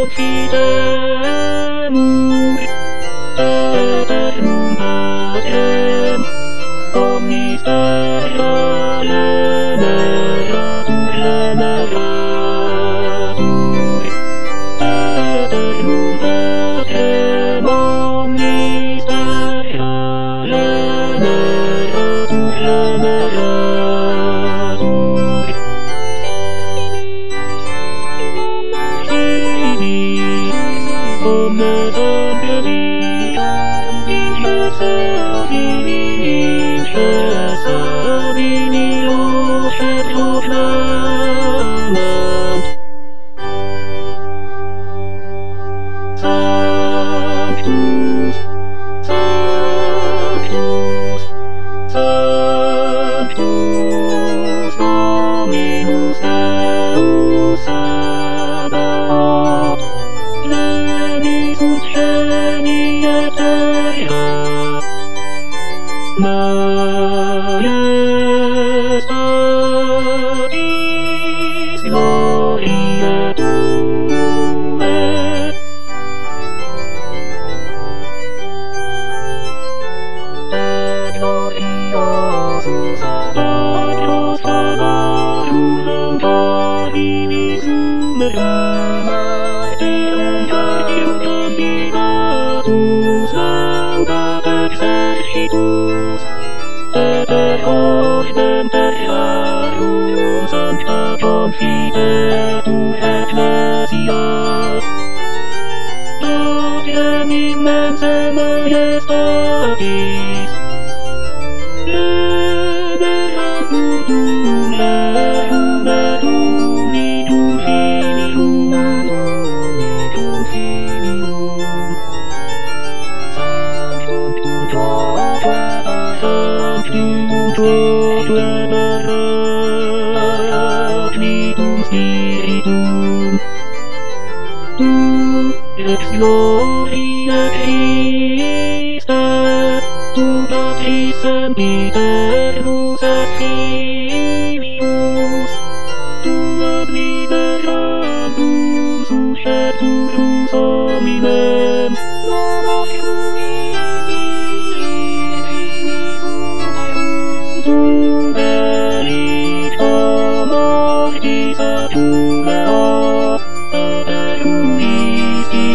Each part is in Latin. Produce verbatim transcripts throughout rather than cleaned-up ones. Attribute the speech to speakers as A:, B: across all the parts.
A: confidemus eternum patrem omnis terra reneratur reneratur eternum patrem omnis terra reneratur reneratur omnes omnes Sanctus, Sanctus, Sanctus Dominus Deus Sabaoth, plenius ut sceni et terra, majestatis gloriae Tuae. Et gloriosus adagros favorum Domini sumerum aeteum tertium candidatus laudat exercitus et per ordem terrarum sancta confidetur ecclesia autem immensae majestatis Leberandum leum et unitum filium unitum filium Sanctum tutoque Sanctum tutoque Paraclitum Spiritum Tu ex gloria Christe Tu Patris sempiternus et Filius Tu ad liberandum suscepturus hominem Nomos tuis Filii Finis sumerum Tu delicto mortis adumeo aderuisti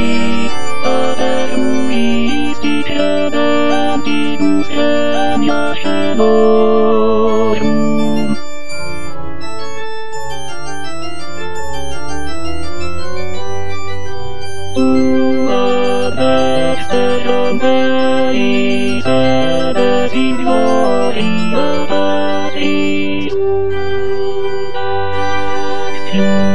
A: aderuisti credentibus genia scelorum Tu ad exterram Deis edes in gloria Patris Ex